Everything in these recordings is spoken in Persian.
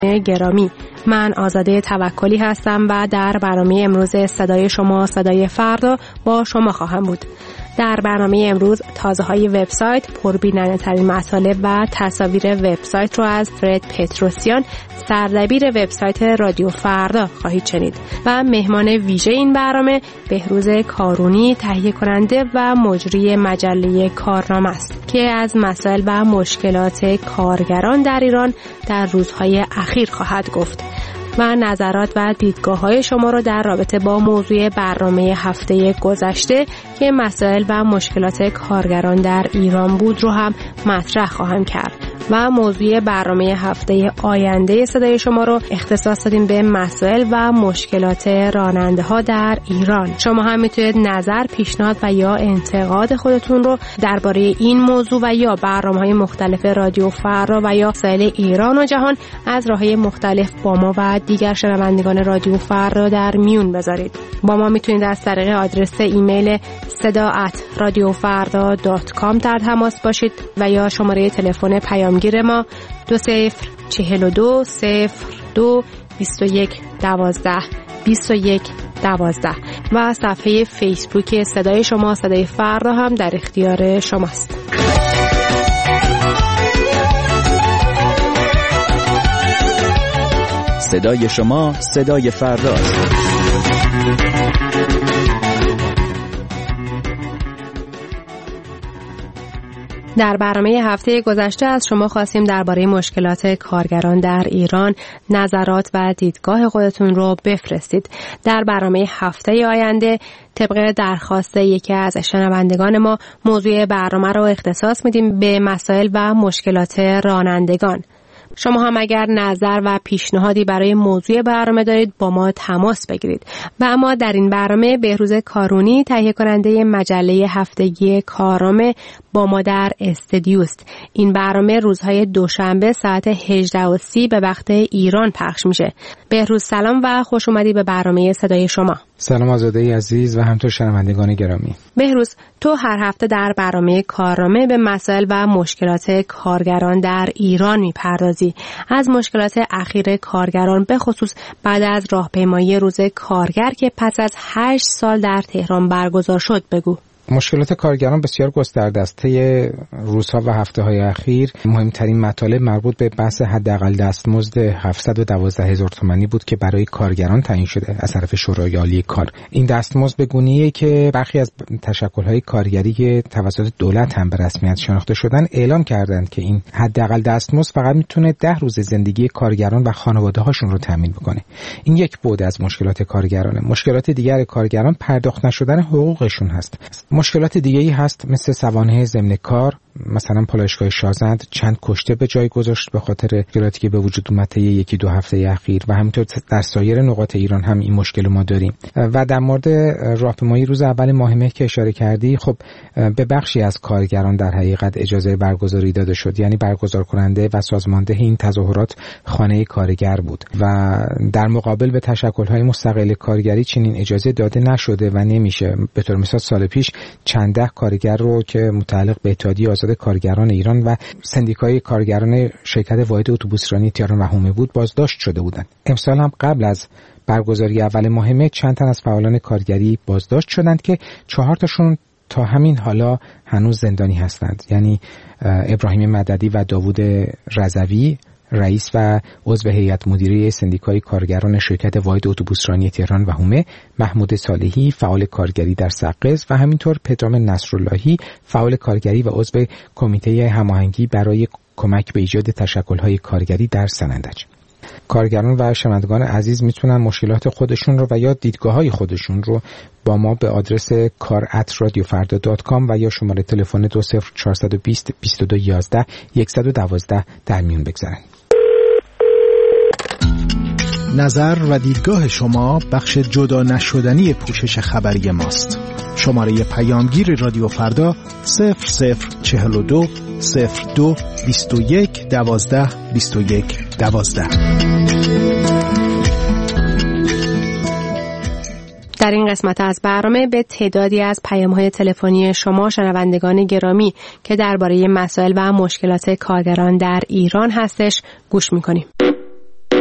گرامی، من آزاده توکلی هستم و در برنامه امروز صدای شما صدای فردا با شما خواهم بود. در برنامه امروز تازه‌های وبسایت، پربیننده‌ترین مطالب و تصاویر وبسایت رو از فرد پتروسیان، سردبیر وبسایت رادیو فردا خواهید شنید و مهمان ویژه این برنامه بهروز کارونی، تهیه کننده و مجری مجله کارنامه است که از مسائل و مشکلات کارگران در ایران در روزهای اخیر خواهد گفت و نظرات و دیدگاه‌های شما رو در رابطه با موضوع برنامه هفته گذشته که مسائل و مشکلات کارگران در ایران بود رو هم مطرح خواهم کرد و موضوع برنامه هفته آینده صدای شما رو اختصاص دادیم به مسائل و مشکلات راننده‌ها در ایران. شما هم میتونید نظر، پیشنهاد و یا انتقاد خودتون رو درباره این موضوع و یا برنامه‌های مختلف رادیو فردا و یا مسائل ایران و جهان از راه‌های مختلف با ما و دیگر شنوندگان رادیو فردا در میون بذارید. با ما میتونید از طریق آدرس ایمیل seda@radiofarda.com در تماس باشید و یا شماره تلفن پیامگیر ما 2042022112 و صفحه فیسبوک صدای شما صدای فردا هم در اختیار شماست. صدای شما صدای فرداست. در برنامه هفته گذشته از شما خواستیم درباره مشکلات کارگران در ایران نظرات و دیدگاه خودتون رو بفرستید. در برنامه هفته آینده طبق درخواست یکی از شنوندگان ما موضوع برنامه رو اختصاص میدیم به مسائل و مشکلات رانندگان. شما هم اگر نظر و پیشنهادی برای موضوع برنامه دارید با ما تماس بگیرید. و اما در این برنامه بهروز کارونی، تهیه کننده مجله هفتگی کارنامه، با ما در استودیوست. این برنامه روزهای دوشنبه ساعت 18:30 به وقت ایران پخش میشه. بهروز سلام و خوش اومدی به برنامه صدای شما. سلام آزاده عزیز و همینطور شنوندگان گرامی. بهروز، تو هر هفته در برنامه کارنامه به مسائل و مشکلات کارگران در ایران میپردازی. از مشکلات اخیر کارگران به خصوص بعد از راهپیمایی روز کارگر که پس از 8 سال در تهران برگزار شد بگو. مشکلات کارگران بسیار گسترده است. طی روزها و هفته‌های اخیر مهمترین مطالب مربوط به بحث حداقل دستمزد 712,000 تومانی بود که برای کارگران تعیین شده از طرف شورای عالی کار. این دستمزد به گونه‌ایه که برخی از تشکل‌های کارگری که توسط دولت هم به رسمیت شناخته شدن اعلام کردند که این حداقل دستمزد فقط میتونه 10 روز زندگی کارگران و خانواده‌هاشون رو تامین بکنه. این یک بعد از مشکلات کارگرانه. مشکلات دیگر کارگران پرداخت نشدن حقوقشون هست. مشکلات دیگه‌ای هست مثل سوانح ضمن کار، مثلا پالایشگاه شازند چند کشته به جای گذاشت به خاطر مشکلاتی که به وجود اومد طی 1-2 هفته اخیر و همینطور در سایر نقاط ایران هم این مشکل ما داریم. و در مورد راهپیمایی روز اول ماه مه که اشاره کردی، خب به بخشی از کارگران در حقیقت اجازه برگزاری داده شد، یعنی برگزار کننده و سازمانده این تظاهرات خانه کارگر بود و در مقابل به تشکل‌های مستقل کارگری چنین اجازه داده نشده و نمیشه. به طور مثال سال پیش چند ده کارگر رو که متعلق به اتحادیه آزاد کارگران ایران و سندیکای کارگران شرکت واحد اتوبوسرانی تهران و حومه بود بازداشت شده بودند. امسال هم قبل از برگزاری اول ماه مه چند تن از فعالان کارگری بازداشت شدند که 4 تاشون تا همین حالا هنوز زندانی هستند، یعنی ابراهیم مددی و داوود رضوی، رئیس و عضو هیئت مدیره سندیکای کارگران شرکت واحد اتوبوسرانی تهران و حومه، محمود صالحی فعال کارگری در سقز و همینطور پدرام نصراللهی فعال کارگری و عضو کمیته هماهنگی برای کمک به ایجاد تشکل‌های کارگری در سنندج. کارگران و شنوندگان عزیز میتونن مشکلات خودشون رو و یا دیدگاه‌های خودشون رو با ما به آدرس kar@radiofarda.com و یا شماره تلفن 20420 2211 112 در میون بگذارن. نظر و دیدگاه شما بخش جدا نشدنی پوشش خبری ماست. شماره پیامگیر رادیو فردا 0042 02 21 12 21 12. در این قسمت از برنامه به تعدادی از پیام‌های تلفنی شما شنوندگان گرامی که درباره مسائل و مشکلات کارگران در ایران هستش گوش می‌کنیم.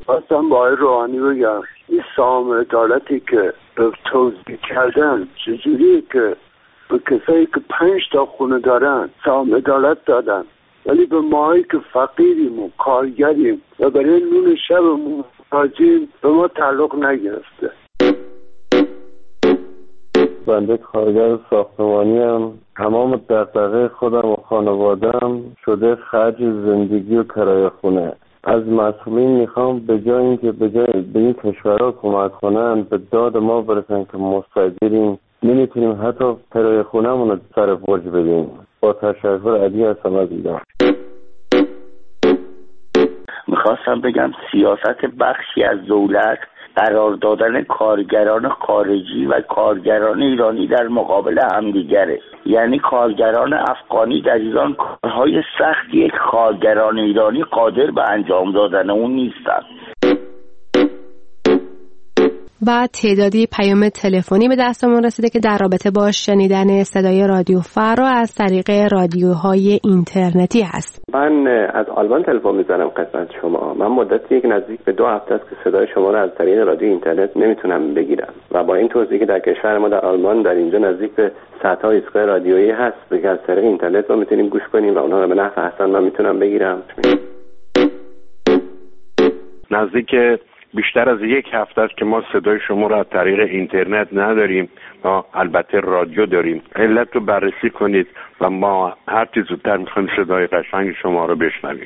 خواستم با آقای روحانی بگم این سهام عدالتی که توضیح کردن چجوریه که به کسایی که 5 تا خونه دارن سهام عدالت دادن ولی به ماهایی که فقیریم و کارگریم و برای نون شبمون محتاجیم به ما تعلق نگرفته. بنده کارگر ساختمانی هم تمام دغدغه خودم و خانوادم شده خرج زندگی و کرایه خونه. از مسئولین میخوام به جای اینکه به این کشورها کمک کنن به داد ما برسن که مستاجریم نمیتونیم حتی کرایه خونه‌مون رو سر برج بدیم. با تشکر علی هستم از ایران. میخواستم بگم سیاست بخشی از دولت قرار دادن کارگران خارجی و کارگران ایرانی در مقابل همدیگره. یعنی کارگران افغانی در ایران کارهای سختی کارگران ایرانی قادر به انجام دادن اون نیستن. و تعدادی پیام تلفنی به دستمون رسیده که در رابطه با شنیدن صدای رادیو فردا از طریق رادیوهای اینترنتی هست. من از آلمان تلفن میزنم خدمت شما. من مدتی نزدیک به 2 هفته است که صدای شما رو از طریق رادیو اینترنت نمیتونم بگیرم و با این توضیحی که در کشور ما در آلمان در اینجا نزدیک به 100 تا ایستگاه رادیویی هست که از طریق اینترنت ما میتونیم گوش کنیم و اونها رو به نفع احسن من میتونم بگیرم. نزدیک بیشتر از 1 هفته است که ما صدای شما را از طریق اینترنت نداریم، ما البته رادیو داریم. علت رو بررسی کنید و ما هر چه زودتر میخوایم صدای قشنگ شما رو بشنویم.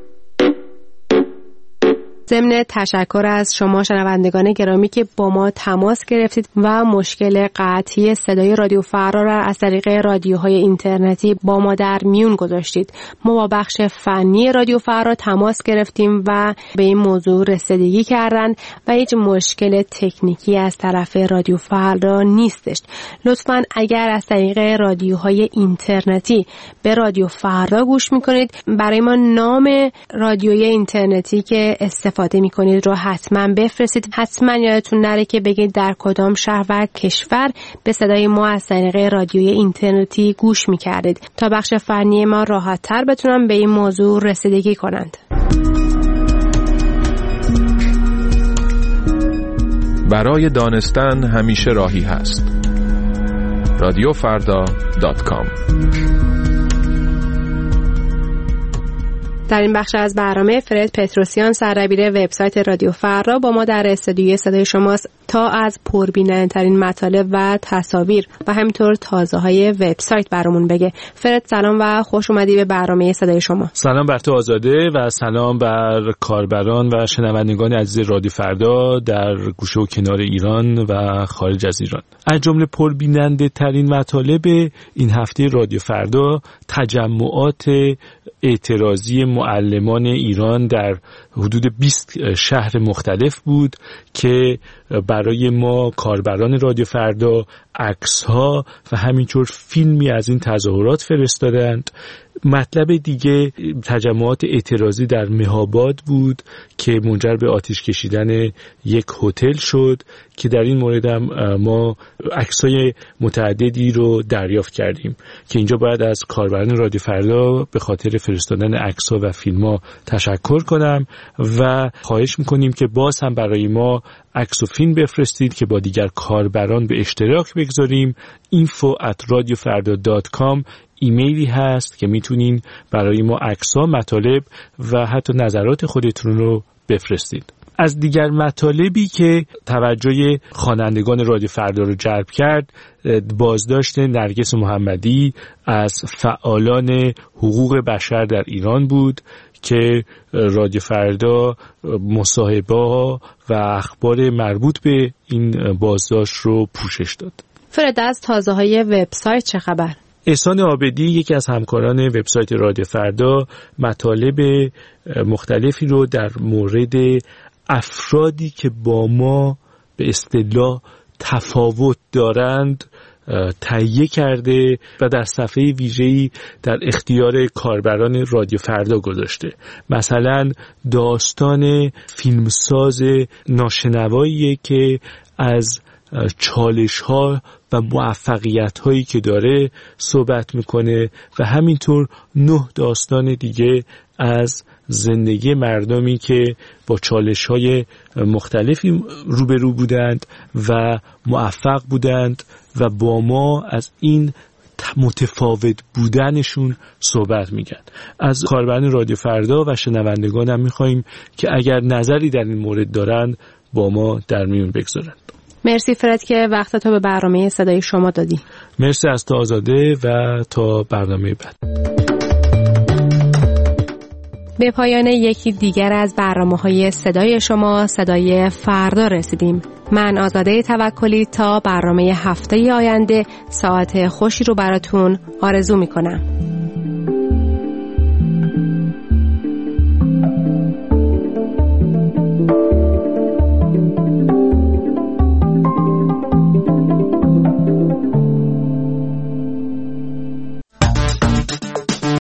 ضمن تشکر از شما شنوندگان گرامی که با ما تماس گرفتید و مشکل قطعی صدای رادیو فردا را از طریق رادیوهای اینترنتی با ما در میون گذاشتید. ما با بخش فنی رادیو فردا تماس گرفتیم و به این موضوع رسیدگی کردند و هیچ مشکل تکنیکی از طرف رادیو فردا نیستش. لطفاً اگر از طریق رادیوهای اینترنتی به رادیو فردا گوش میکنید برای ما نام رادیوی اینترنتی که استفاده میکنید رو حتما بفرستید. حتما یادتون نره که بگید در کدام شهر و کشور به صدای ما از طریق رادیوی اینترنتی گوش میکردید تا بخش فنی ما راحت تر بتونن به این موضوع رسیدگی کنند. برای دانستن همیشه راهی هست. radiofarda.com. در این بخش از برنامه فرد پتروسیان سردبیر وبسایت رادیو فردا با ما در استودیوی صدای شماست تا از پربیننده‌ترین مطالب و تصاویر و همینطور تازه‌های وبسایت برامون بگه. فرد سلام و خوش اومدی به برنامه صدای شما. سلام بر تو آزاده و سلام بر کاربران و شنوندگان عزیز رادیو فردا در گوشه و کنار ایران و خارج از ایران. از جمله پربیننده‌ترین مطالب این هفته رادیو فردا تجمعات اعتراضی معلمان ایران در حدود 20 شهر مختلف بود که برای ما کاربران رادیو فردا عکس‌ها و همینطور فیلمی از این تظاهرات فرستادند. مطلب دیگه تجمعات اعتراضی در مهاباد بود که منجر به آتش کشیدن یک هتل شد که در این مورد هم ما عکس‌های متعددی رو دریافت کردیم که اینجا باید از کاربران رادیو فردا به خاطر فرستادن عکس‌ها و فیلم‌ها تشکر کنم و خواهش می‌کنیم که باز هم برای ما عکس و فیلم بفرستید که با دیگر کاربران به اشتراک بگذاریم. info@radiofarda.com ایمیلی هست که میتونین برای ما عکس‌ها، مطالب و حتی نظرات خودتون رو بفرستید. از دیگر مطالبی که توجه خوانندگان رادیو فردا رو جلب کرد، بازداشت نرگس محمدی از فعالان حقوق بشر در ایران بود که رادیو فردا مصاحبه‌ها و اخبار مربوط به این بازداشت رو پوشش داد. فرد از تازه‌های وبسایت چه خبر؟ احسان عابدی یکی از همکاران وبسایت رادیو فردا مطالب مختلفی رو در مورد افرادی که با ما به اصطلاح تفاوت دارند تهیه کرده و در صفحه ویژه‌ای در اختیار کاربران رادیو فردا گذاشته. مثلا داستان فیلمساز ناشنواییه که از چالش‌ها و موفقیت‌هایی که داره صحبت میکنه و همینطور 9 داستان دیگه از زندگی مردمی که با چالش‌های مختلفی روبرو بودند و موفق بودند و با ما از این متفاوت بودنشون صحبت میگن. از کاربران رادیو فردا و شنوندگانم میخواییم که اگر نظری در این مورد دارند با ما در میون بگذارند. مرسی فرد که وقتتو به برنامه صدای شما دادی. مرسی از تو آزاده و تا برنامه بعد. به پایان یکی دیگر از برنامه‌های صدای شما صدای فردا رسیدیم. من آزاده توکلی تا برنامه هفته آینده ساعت خوشی رو براتون آرزو می‌کنم.